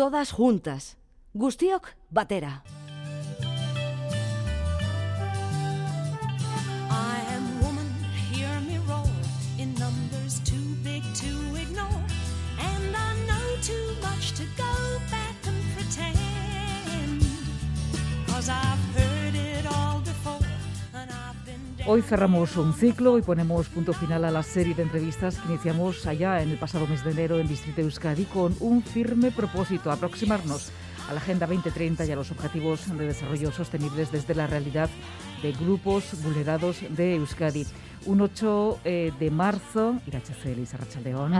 Todas juntas. Guztiok batera. Hoy cerramos un ciclo y ponemos punto final a la serie de entrevistas que iniciamos allá en el pasado mes de enero en Distrito Euskadi con un firme propósito: aproximarnos a la Agenda 2030 y a los Objetivos de Desarrollo Sostenibles desde la realidad de grupos vulnerados de Euskadi. Un 8 de marzo, Irachecelis, Arratsaldeon,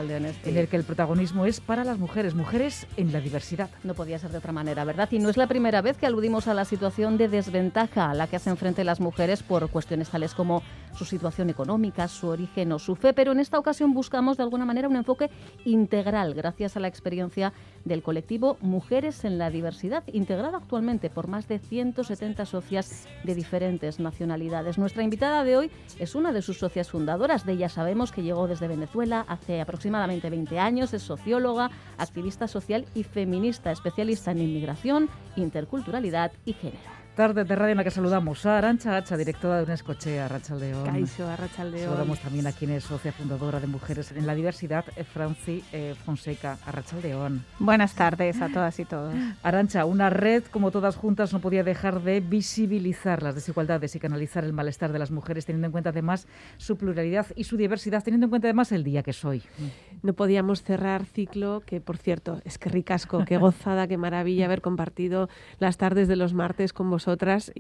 en el que el protagonismo es para las mujeres en la diversidad. No podía ser de otra manera, ¿verdad? Y no es la primera vez que aludimos a la situación de desventaja a la que hacen frente las mujeres por cuestiones tales como su situación económica, su origen o su fe, pero en esta ocasión buscamos de alguna manera un enfoque integral gracias a la experiencia del colectivo Mujeres en la Diversidad, integrado actualmente por más de 170 socias de diferentes nacionalidades. Nuestra invitada de hoy es una de sus socias fundadoras. De ella sabemos que llegó desde Venezuela hace aproximadamente 20 años, es socióloga, activista social y feminista, especialista en inmigración, interculturalidad y género. Tarde de radio en la que saludamos a Arantxa Hacha, directora de Unescochea, Arratsaldeon. Kaixo, Arratsaldeon. Saludamos también a quien es socia fundadora de Mujeres en la Diversidad, Franci Fonseca, Arratsaldeon. Buenas tardes a todas y todos. Arantxa, una red como todas juntas no podía dejar de visibilizar las desigualdades y canalizar el malestar de las mujeres, teniendo en cuenta además su pluralidad y su diversidad, teniendo en cuenta además el día que es hoy. No podíamos cerrar ciclo, que por cierto, es que ricasco, qué gozada, qué maravilla haber compartido las tardes de los martes con vosotras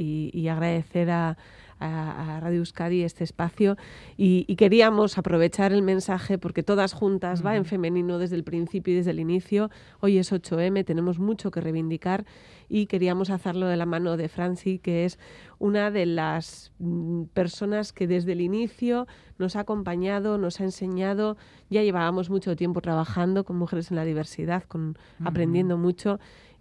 y agradecer a Radio Euskadi este espacio y queríamos aprovechar el mensaje porque todas juntas va en femenino desde el principio y desde el inicio. Hoy es 8M, tenemos mucho que reivindicar y queríamos hacerlo de la mano de Franci, que es una de las personas que desde el inicio nos ha acompañado, nos ha enseñado. Ya llevábamos mucho tiempo trabajando con Mujeres en la Diversidad, aprendiendo mucho.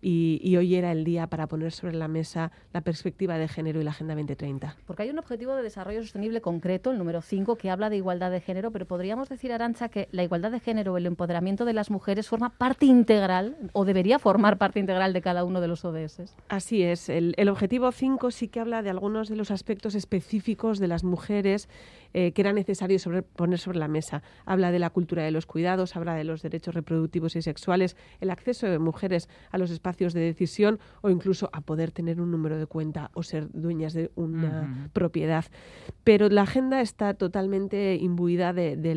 Y hoy era el día para poner sobre la mesa la perspectiva de género y la Agenda 2030. Porque hay un objetivo de desarrollo sostenible concreto, el número 5, que habla de igualdad de género, pero podríamos decir, Arantxa, que la igualdad de género, el empoderamiento de las mujeres forma parte integral o debería formar parte integral de cada uno de los ODS. Así es. El objetivo 5 sí que habla de algunos de los aspectos específicos de las mujeres que era necesario poner sobre la mesa. Habla de la cultura de los cuidados, habla de los derechos reproductivos y sexuales, el acceso de mujeres a los espacios de decisión o incluso a poder tener un número de cuenta o ser dueñas de una propiedad. Pero la agenda está totalmente imbuida de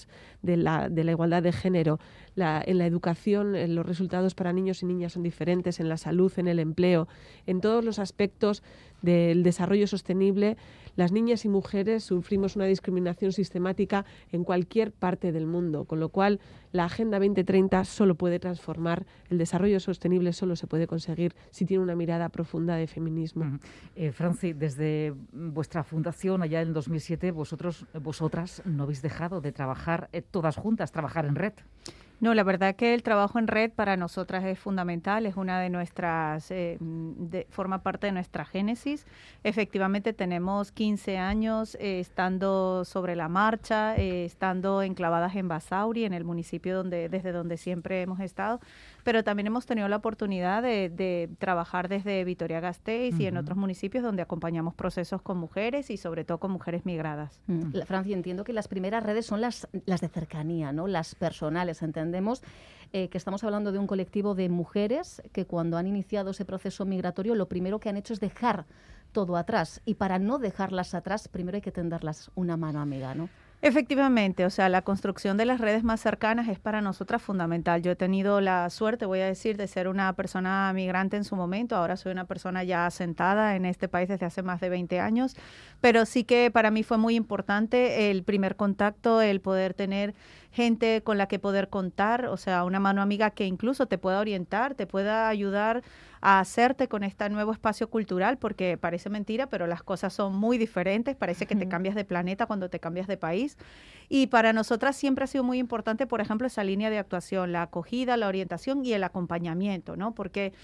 la igualdad de género. En la educación, los resultados para niños y niñas son diferentes, en la salud, en el empleo, en todos los aspectos del desarrollo sostenible. Las niñas y mujeres sufrimos una discriminación sistemática en cualquier parte del mundo, con lo cual la Agenda 2030 solo puede transformar, el desarrollo sostenible solo se puede conseguir si tiene una mirada profunda de feminismo. Franci, desde vuestra fundación allá en 2007, vosotras no habéis dejado de trabajar todas juntas, trabajar en red. No, la verdad que el trabajo en red para nosotras es fundamental, es una de nuestras, forma parte de nuestra génesis. Efectivamente tenemos 15 años estando sobre la marcha, estando enclavadas en Basauri, en el municipio desde donde siempre hemos estado, pero también hemos tenido la oportunidad de trabajar desde Vitoria-Gasteiz y en otros municipios donde acompañamos procesos con mujeres y sobre todo con mujeres migradas. Francia, entiendo que las primeras redes son las de cercanía, ¿no? Las personales. Entendemos que estamos hablando de un colectivo de mujeres que cuando han iniciado ese proceso migratorio lo primero que han hecho es dejar todo atrás, y para no dejarlas atrás primero hay que tenderlas una mano amiga, ¿no? Efectivamente, o sea, la construcción de las redes más cercanas es para nosotras fundamental. Yo he tenido la suerte, voy a decir, de ser una persona migrante en su momento. Ahora soy una persona ya asentada en este país desde hace más de 20 años, pero sí que para mí fue muy importante el primer contacto, el poder tener gente con la que poder contar, o sea, una mano amiga que incluso te pueda orientar, te pueda ayudar a hacerte con este nuevo espacio cultural, porque parece mentira, pero las cosas son muy diferentes, parece que te cambias de planeta cuando te cambias de país. Y para nosotras siempre ha sido muy importante, por ejemplo, esa línea de actuación, la acogida, la orientación y el acompañamiento, ¿no? Porque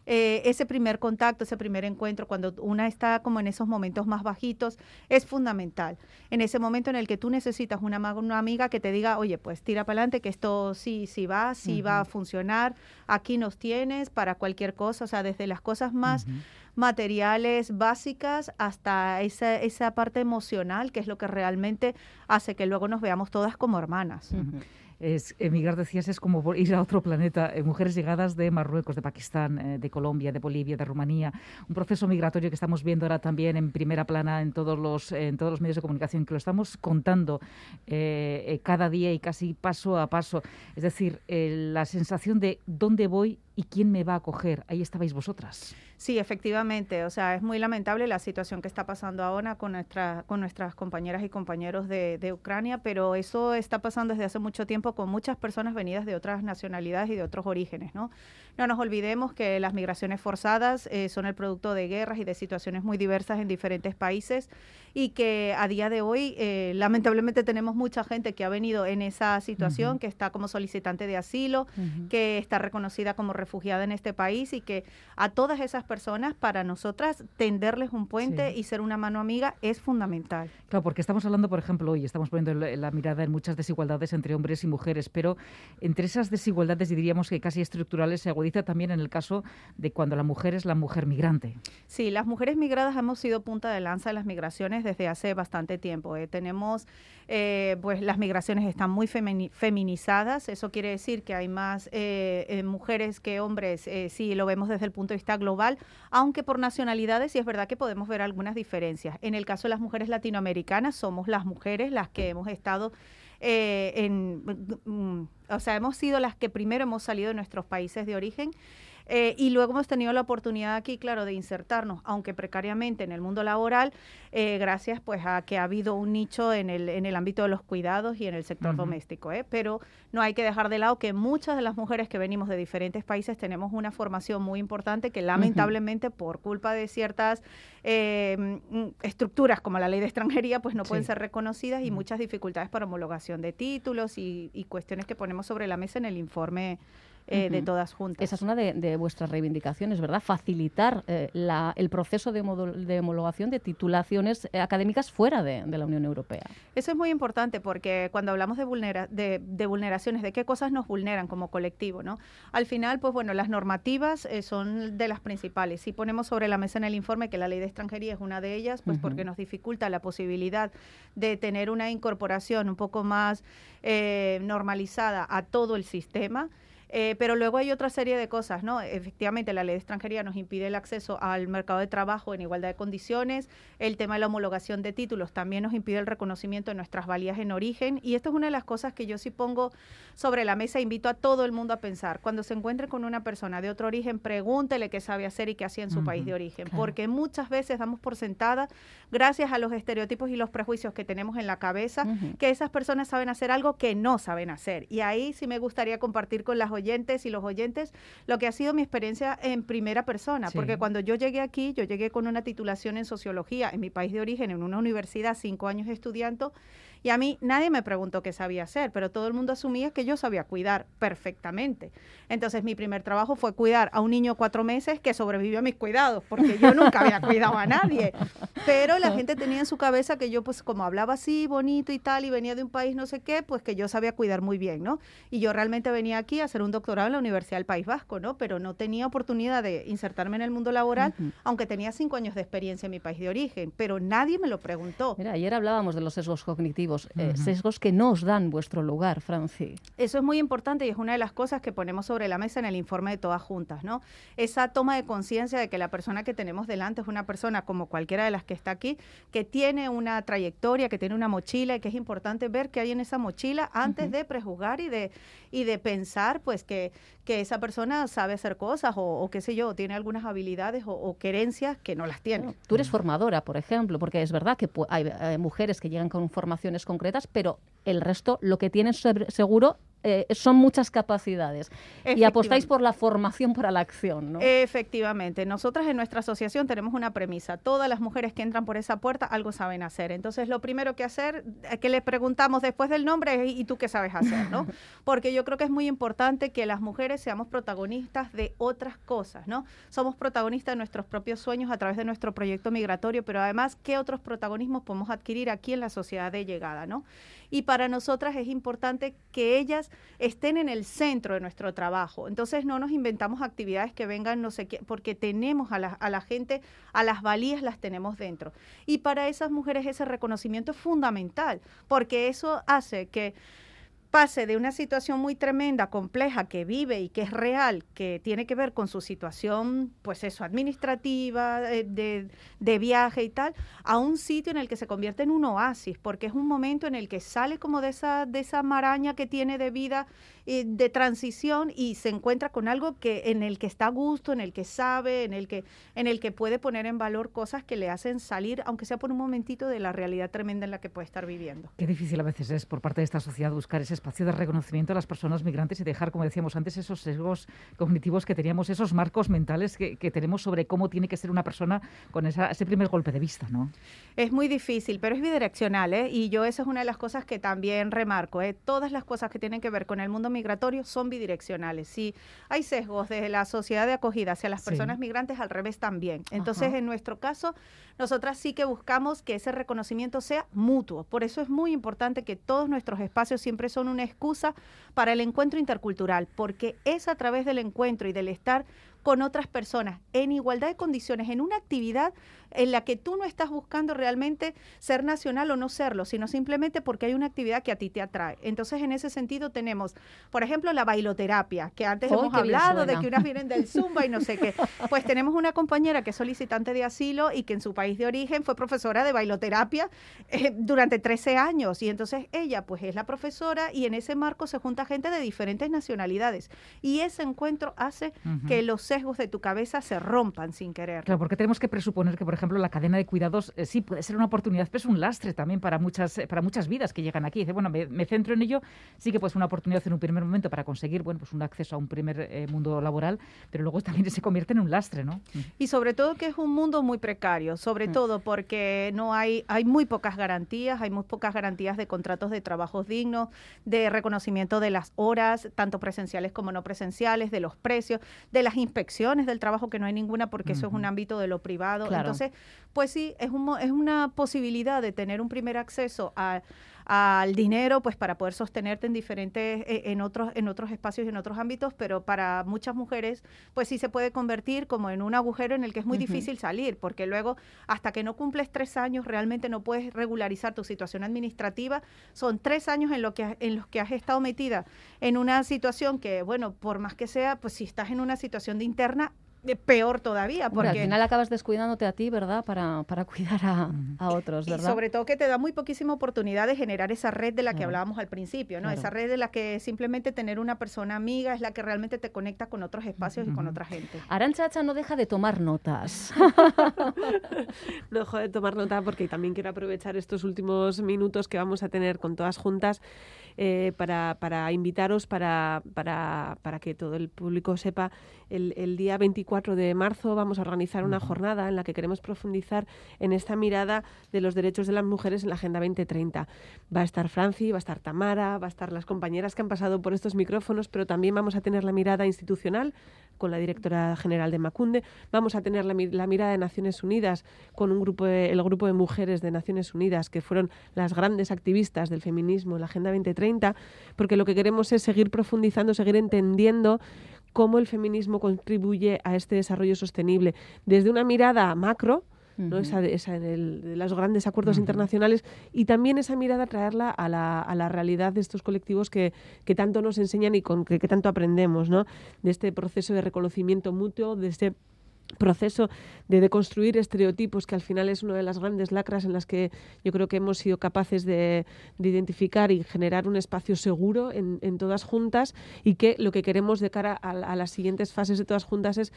ese primer contacto, ese primer encuentro, cuando una está como en esos momentos más bajitos, es fundamental. En ese momento en el que tú necesitas una amiga que te diga, oye, pues tira para adelante, que esto sí va a funcionar, aquí nos tienes para cualquier cosa, o sea, desde las cosas más materiales básicas hasta esa parte emocional, que es lo que realmente hace que luego nos veamos todas como hermanas. Emigrar, decías, es como ir a otro planeta. Mujeres llegadas de Marruecos, de Pakistán, de Colombia, de Bolivia, de Rumanía. Un proceso migratorio que estamos viendo ahora también en primera plana en todos los medios de comunicación, que lo estamos contando cada día y casi paso a paso. Es decir, la sensación de dónde voy y quién me va a acoger. Ahí estabais vosotras. Sí, efectivamente. O sea, es muy lamentable la situación que está pasando ahora con nuestras compañeras y compañeros de Ucrania, pero eso está pasando desde hace mucho tiempo con muchas personas venidas de otras nacionalidades y de otros orígenes, ¿no? No nos olvidemos que las migraciones forzadas son el producto de guerras y de situaciones muy diversas en diferentes países y que a día de hoy, lamentablemente, tenemos mucha gente que ha venido en esa situación, que está como solicitante de asilo, que está reconocida como refugiada en este país y que a todas esas personas, para nosotras, tenderles un puente y ser una mano amiga es fundamental. Claro, porque estamos hablando, por ejemplo, hoy estamos poniendo la mirada en muchas desigualdades entre hombres y mujeres, pero entre esas desigualdades, y diríamos que casi estructurales, se agudiza también en el caso de cuando la mujer es la mujer migrante. Sí, las mujeres migradas hemos sido punta de lanza de las migraciones desde hace bastante tiempo. Tenemos, pues las migraciones están muy feminizadas, eso quiere decir que hay más mujeres que hombres, sí lo vemos desde el punto de vista global, aunque por nacionalidades sí es verdad que podemos ver algunas diferencias. En el caso de las mujeres latinoamericanas, somos las mujeres las que hemos estado o sea, hemos sido las que primero hemos salido de nuestros países de origen y luego hemos tenido la oportunidad aquí, claro, de insertarnos, aunque precariamente, en el mundo laboral, gracias pues a que ha habido un nicho en el ámbito de los cuidados y en el sector doméstico, pero no hay que dejar de lado que muchas de las mujeres que venimos de diferentes países tenemos una formación muy importante que lamentablemente por culpa de ciertas estructuras como la ley de extranjería pues no pueden ser reconocidas y muchas dificultades para homologación de títulos y cuestiones que ponemos sobre la mesa en el informe de todas juntas. Esa es una de vuestras reivindicaciones, ¿verdad? Facilitar el proceso de homologación de titulaciones académicas fuera de la Unión Europea. Eso es muy importante porque cuando hablamos de vulneraciones, de qué cosas nos vulneran como colectivo, ¿no? Al final, pues bueno, las normativas son de las principales. Si ponemos sobre la mesa en el informe que la ley de extranjería es una de ellas, pues porque nos dificulta la posibilidad de tener una incorporación un poco más normalizada a todo el sistema. Pero luego hay otra serie de cosas, ¿no? Efectivamente, la ley de extranjería nos impide el acceso al mercado de trabajo en igualdad de condiciones. El tema de la homologación de títulos también nos impide el reconocimiento de nuestras valías en origen. Y esto es una de las cosas que yo sí pongo sobre la mesa. Invito a todo el mundo a pensar. Cuando se encuentre con una persona de otro origen, pregúntele qué sabe hacer y qué hacía en su país de origen. Claro. Porque muchas veces damos por sentada, gracias a los estereotipos y los prejuicios que tenemos en la cabeza, que esas personas saben hacer algo que no saben hacer. Y ahí sí me gustaría compartir con las oyentes y los oyentes lo que ha sido mi experiencia en primera persona, porque cuando yo llegué aquí, yo llegué con una titulación en sociología en mi país de origen, en una universidad, 5 años estudiando, y a mí nadie me preguntó qué sabía hacer, pero todo el mundo asumía que yo sabía cuidar perfectamente. Entonces mi primer trabajo fue cuidar a un niño 4 meses que sobrevivió a mis cuidados, porque yo nunca había cuidado a nadie. Pero la gente tenía en su cabeza que yo, pues como hablaba así, bonito y tal, y venía de un país no sé qué, pues que yo sabía cuidar muy bien, ¿no? Y yo realmente venía aquí a hacer un doctorado en la Universidad del País Vasco, ¿no? Pero no tenía oportunidad de insertarme en el mundo laboral, aunque tenía 5 años de experiencia en mi país de origen, pero nadie me lo preguntó. Mira, ayer hablábamos de los sesgos cognitivos, sesgos que no os dan vuestro lugar, Franci. Eso es muy importante y es una de las cosas que ponemos sobre la mesa en el informe de todas juntas, ¿no? Esa toma de conciencia de que la persona que tenemos delante es una persona como cualquiera de las que está aquí, que tiene una trayectoria, que tiene una mochila y que es importante ver qué hay en esa mochila antes de prejuzgar y de pensar pues que esa persona sabe hacer cosas o qué sé yo, tiene algunas habilidades o querencias que no las tiene. Tú eres formadora, por ejemplo, porque es verdad que hay mujeres que llegan con formaciones concretas, pero el resto lo que tienen seguro son muchas capacidades. Y apostáis Efectivamente. por la formación para la acción, ¿no? Efectivamente. Nosotras en nuestra asociación tenemos una premisa. Todas las mujeres que entran por esa puerta algo saben hacer. Entonces, lo primero que hacer, que le preguntamos después del nombre es, ¿y tú qué sabes hacer?, ¿no? Porque yo creo que es muy importante que las mujeres seamos protagonistas de otras cosas, ¿no? Somos protagonistas de nuestros propios sueños a través de nuestro proyecto migratorio, pero además, ¿qué otros protagonismos podemos adquirir aquí en la sociedad de llegada, ¿no? Y para nosotras es importante que ellas estén en el centro de nuestro trabajo. Entonces no nos inventamos actividades que vengan no sé qué, porque tenemos a la gente, a las valías las tenemos dentro. Y para esas mujeres ese reconocimiento es fundamental, porque eso hace que pase de una situación muy tremenda, compleja, que vive y que es real, que tiene que ver con su situación, pues eso, administrativa, de viaje y tal, a un sitio en el que se convierte en un oasis, porque es un momento en el que sale como de esa maraña que tiene de vida, de transición, y se encuentra con algo en el que está a gusto, en el que sabe, en el que puede poner en valor cosas que le hacen salir, aunque sea por un momentito, de la realidad tremenda en la que puede estar viviendo. Qué difícil a veces es por parte de esta sociedad buscar ese espacio de reconocimiento a las personas migrantes y dejar, como decíamos antes, esos sesgos cognitivos que teníamos, esos marcos mentales que tenemos sobre cómo tiene que ser una persona con ese primer golpe de vista, ¿no? Es muy difícil, pero es bidireccional, ¿eh? Y yo esa es una de las cosas que también remarco, ¿eh? Todas las cosas que tienen que ver con el mundo migratorio son bidireccionales. Si hay sesgos desde la sociedad de acogida hacia las personas migrantes, al revés también. Entonces, en nuestro caso, nosotras sí que buscamos que ese reconocimiento sea mutuo. Por eso es muy importante que todos nuestros espacios siempre son una excusa para el encuentro intercultural, porque es a través del encuentro y del estar con otras personas en igualdad de condiciones, en una actividad en la que tú no estás buscando realmente ser nacional o no serlo, sino simplemente porque hay una actividad que a ti te atrae. Entonces, en ese sentido tenemos, por ejemplo, la bailoterapia, que antes hemos hablado de que unas vienen del Zumba y no sé qué. Pues tenemos una compañera que es solicitante de asilo y que en su país de origen fue profesora de bailoterapia durante 13 años. Y entonces ella pues es la profesora, y en ese marco se junta gente de diferentes nacionalidades. Y ese encuentro hace que los sesgos de tu cabeza se rompan sin querer. Claro, porque tenemos que presuponer que, por ejemplo, la cadena de cuidados sí puede ser una oportunidad, pero es un lastre también para muchas vidas que llegan aquí. Dice, bueno, me centro en ello, sí que puede ser una oportunidad en un primer momento para conseguir, bueno, pues un acceso a un primer mundo laboral, pero luego también se convierte en un lastre, ¿no? Y sobre todo que es un mundo muy precario, sobre todo porque hay muy pocas garantías, hay muy pocas garantías de contratos de trabajos dignos, de reconocimiento de las horas, tanto presenciales como no presenciales, de los precios, de las inspecciones del trabajo, que no hay ninguna porque eso es un ámbito de lo privado. Claro. Entonces, pues sí, es una posibilidad de tener un primer acceso al dinero, pues para poder sostenerte en diferentes, en otros espacios y en otros ámbitos, pero para muchas mujeres, pues sí se puede convertir como en un agujero en el que es muy difícil salir, porque luego, hasta que no cumples 3 años, realmente no puedes regularizar tu situación administrativa. Son 3 años en los que has estado metida en una situación que, bueno, por más que sea, pues si estás en una situación de interna, peor todavía, porque al final acabas descuidándote a ti, ¿verdad? Para cuidar a otros, ¿verdad? Y sobre todo que te da muy poquísima oportunidad de generar esa red de la que hablábamos al principio, ¿no? Esa red de la que simplemente tener una persona amiga es la que realmente te conecta con otros espacios y con otra gente. Arantxa Acha no deja de tomar notas. No dejo de tomar nota porque también quiero aprovechar estos últimos minutos que vamos a tener con todas juntas para invitaros, para que todo el público sepa. El día 24 de marzo vamos a organizar una jornada en la que queremos profundizar en esta mirada de los derechos de las mujeres en la Agenda 2030. Va a estar Franci, va a estar Tamara, va a estar las compañeras que han pasado por estos micrófonos, pero también vamos a tener la mirada institucional con la directora general de Emakunde, vamos a tener la mirada de Naciones Unidas con el grupo de mujeres de Naciones Unidas, que fueron las grandes activistas del feminismo en la Agenda 2030, porque lo que queremos es seguir profundizando, seguir entendiendo cómo el feminismo contribuye a este desarrollo sostenible desde una mirada macro, ¿no? Esa de los grandes acuerdos internacionales, y también esa mirada traerla a la realidad de estos colectivos que tanto nos enseñan y con que tanto aprendemos, ¿no? De este proceso de reconocimiento mutuo, de este proceso de deconstruir estereotipos, que al final es una de las grandes lacras en las que yo creo que hemos sido capaces de identificar y generar un espacio seguro en todas juntas, y que lo que queremos de cara a las siguientes fases de todas juntas es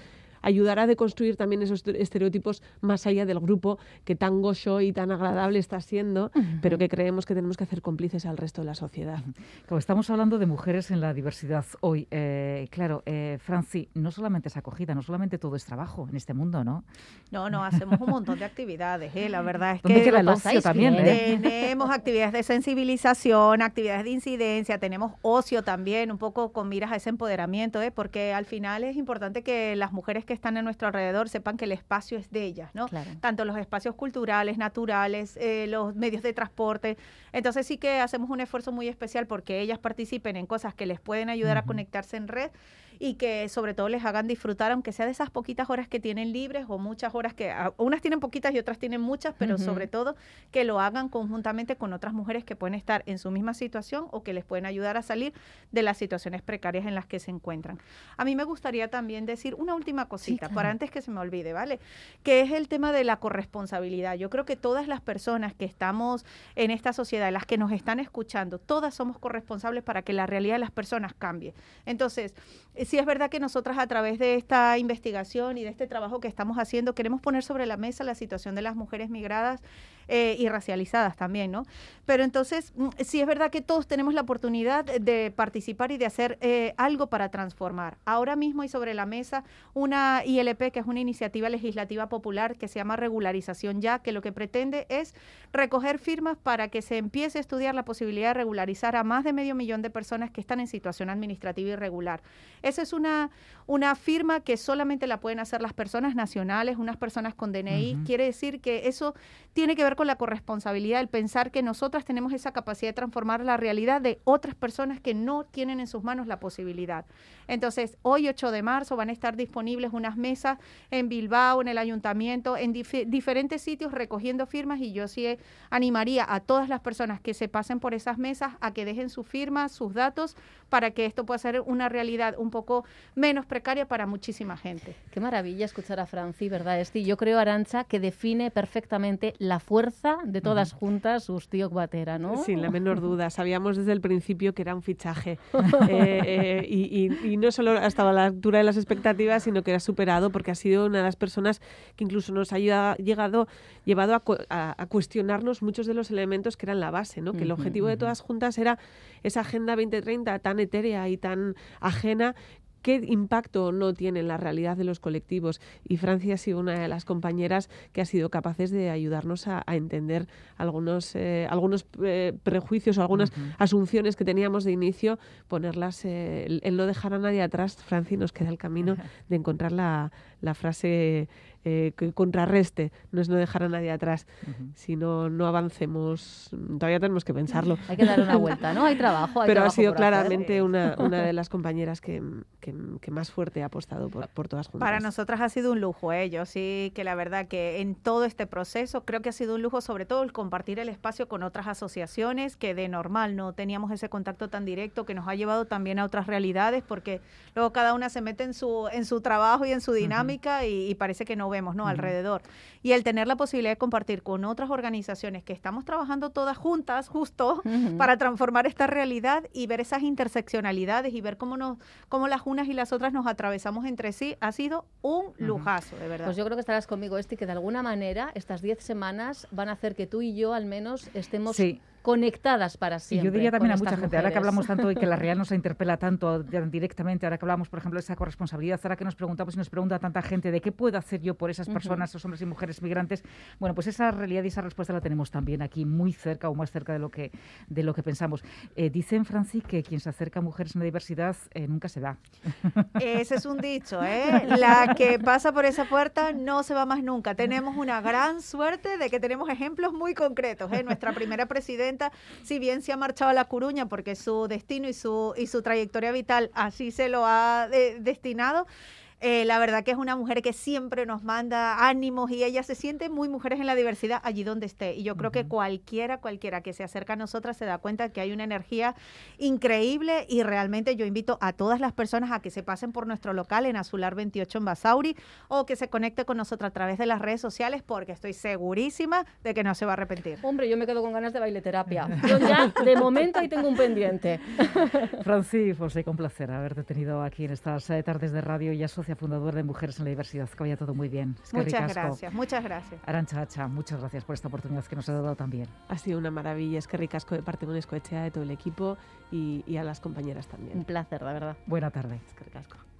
ayudar a deconstruir también esos estereotipos más allá del grupo que tan gozo y tan agradable está siendo, pero que creemos que tenemos que hacer cómplices al resto de la sociedad. Como estamos hablando de mujeres en la diversidad hoy, claro, Franci, no solamente es acogida, no solamente todo es trabajo en este mundo, ¿no? No, hacemos un montón de actividades, la verdad es ¿Dónde que queda el ocio también? tenemos actividades de sensibilización, actividades de incidencia, tenemos ocio también, un poco con miras a ese empoderamiento, porque al final es importante que las mujeres que están a nuestro alrededor sepan que el espacio es de ellas, ¿no? Claro. Tanto los espacios culturales, naturales, los medios de transporte. Entonces sí que hacemos un esfuerzo muy especial porque ellas participen en cosas que les pueden ayudar a conectarse en red y que sobre todo les hagan disfrutar, aunque sea de esas poquitas horas que tienen libres o muchas horas que unas tienen poquitas y otras tienen muchas, pero sobre todo que lo hagan conjuntamente con otras mujeres que pueden estar en su misma situación o que les pueden ayudar a salir de las situaciones precarias en las que se encuentran. A mí me gustaría también decir una última cosita, para antes que se me olvide, ¿vale? Que es el tema de la corresponsabilidad. Yo creo que todas las personas que estamos en esta sociedad, las que nos están escuchando, todas somos corresponsables para que la realidad de las personas cambie. Entonces, sí es verdad que nosotras a través de esta investigación y de este trabajo que estamos haciendo queremos poner sobre la mesa la situación de las mujeres migradas y racializadas también, ¿no? Pero entonces sí es verdad que todos tenemos la oportunidad de participar y de hacer algo para transformar. Ahora mismo hay sobre la mesa una ILP, que es una iniciativa legislativa popular que se llama Regularización Ya, que lo que pretende es recoger firmas para que se empiece a estudiar la posibilidad de regularizar a más de 500.000 de personas que están en situación administrativa irregular. Esa es una firma que solamente la pueden hacer las personas nacionales, unas personas con DNI. Quiere decir que eso tiene que ver con la corresponsabilidad, el pensar que nosotras tenemos esa capacidad de transformar la realidad de otras personas que no tienen en sus manos la posibilidad. Entonces, hoy 8 de marzo van a estar disponibles unas mesas en Bilbao, en el ayuntamiento, en diferentes sitios recogiendo firmas, y yo sí animaría a todas las personas que se pasen por esas mesas a que dejen su firma, sus datos, para que esto pueda ser una realidad un poco menos precaria para muchísima gente. Qué maravilla escuchar a Franci, ¿verdad, Esti? Yo creo, Arantxa, que define perfectamente la fuerza de todas juntas Guztiok Batera, ¿no? Sin la menor duda. Sabíamos desde el principio que era un fichaje. Y no solo ha estado a la altura de las expectativas, sino que era superado, porque ha sido una de las personas que incluso nos ha llevado a cuestionarnos muchos de los elementos que eran la base, ¿no? Que el objetivo de todas juntas era esa Agenda 2030 tan etérea y tan ajena. ¿Qué impacto no tiene en la realidad de los colectivos? Y Francia ha sido una de las compañeras que ha sido capaces de ayudarnos a entender algunos prejuicios o algunas asunciones que teníamos de inicio, ponerlas, el no dejar a nadie atrás. Francia, nos queda el camino de encontrar la frase que contrarreste, no es no dejar a nadie atrás, sino no avancemos. Todavía tenemos que pensarlo. Hay que dar una vuelta, ¿no? Hay trabajo. Pero ha sido claramente una de las compañeras que más fuerte ha apostado por todas juntas. Para nosotras ha sido un lujo, yo sí que la verdad que en todo este proceso creo que ha sido un lujo, sobre todo el compartir el espacio con otras asociaciones que de normal no teníamos ese contacto tan directo, que nos ha llevado también a otras realidades, porque luego cada una se mete en su trabajo y en su dinámica y parece que no vemos, ¿no? Alrededor. Y el tener la posibilidad de compartir con otras organizaciones que estamos trabajando todas juntas, justo, para transformar esta realidad y ver esas interseccionalidades y ver cómo las unas y las otras nos atravesamos entre sí, ha sido un lujazo, de verdad. Pues yo creo que estarás conmigo, Esti, que de alguna manera estas 10 semanas van a hacer que tú y yo al menos estemos conectadas para siempre. Y yo diría también a mucha gente, mujeres. ahora que hablamos tanto y que la realidad nos interpela tanto directamente, ahora que hablamos, por ejemplo, de esa corresponsabilidad, ahora que nos preguntamos y nos pregunta tanta gente de qué puedo hacer yo por esas personas, esos hombres y mujeres migrantes, bueno, pues esa realidad y esa respuesta la tenemos también aquí muy cerca o más cerca de lo que pensamos. Dicen, Franci, que quien se acerca a mujeres en la diversidad nunca se va. Ese es un dicho, la que pasa por esa puerta no se va más nunca. Tenemos una gran suerte de que tenemos ejemplos muy concretos, Nuestra primera presidenta, si bien se ha marchado a La Coruña porque su destino y su trayectoria vital así se lo ha destinado, la verdad que es una mujer que siempre nos manda ánimos y ella se siente muy mujeres en la diversidad allí donde esté. Y yo creo que cualquiera que se acerca a nosotras se da cuenta que hay una energía increíble, y realmente yo invito a todas las personas a que se pasen por nuestro local en Azular 28 en Basauri, o que se conecte con nosotros a través de las redes sociales, porque estoy segurísima de que no se va a arrepentir. Hombre, yo me quedo con ganas de baileterapia. Yo ya, de momento, ahí tengo un pendiente. Franci Fonseca, un placer haberte tenido aquí en estas tardes de radio y asociación Escoechea, fundadora de Mujeres en la Diversidad. Que vaya todo muy bien. Muchas gracias. Arantxa Hacha, muchas gracias por esta oportunidad que nos ha dado también. Ha sido una maravilla. Es que ricasco de parte de Escoechea, de todo el equipo y a las compañeras también. Un placer, la verdad. Buena tarde. Es que ricasco.